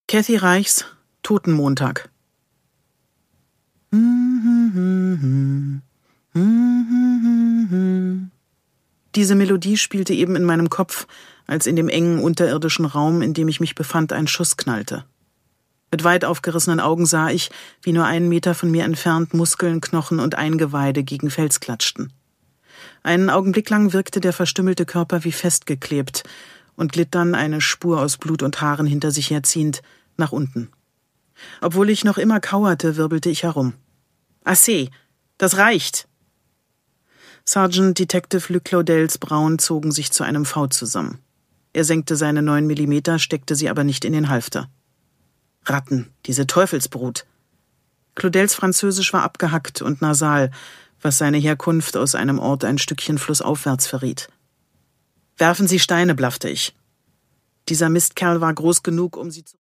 Kathy Reichs Totenmontag. Diese Melodie spielte eben in meinem Kopf, als in dem engen unterirdischen Raum, in dem ich mich befand, ein Schuss knallte. Mit weit aufgerissenen Augen sah ich, wie nur 1 Meter von mir entfernt Muskeln, Knochen und Eingeweide gegen Fels klatschten. Einen Augenblick lang wirkte der verstümmelte Körper wie festgeklebt und glitt dann, eine Spur aus Blut und Haaren hinter sich herziehend, nach unten. Obwohl ich noch immer kauerte, wirbelte ich herum. »Assez, das reicht!« Sergeant Detective Luc Claudels Brauen zogen sich zu einem V zusammen. Er senkte seine 9 mm, steckte sie aber nicht in den Halfter. Ratten, diese Teufelsbrut. Claudels Französisch war abgehackt und nasal, was seine Herkunft aus einem Ort ein Stückchen flussaufwärts verriet. »Werfen Sie Steine«, blaffte ich. Dieser Mistkerl war groß genug, um sie zu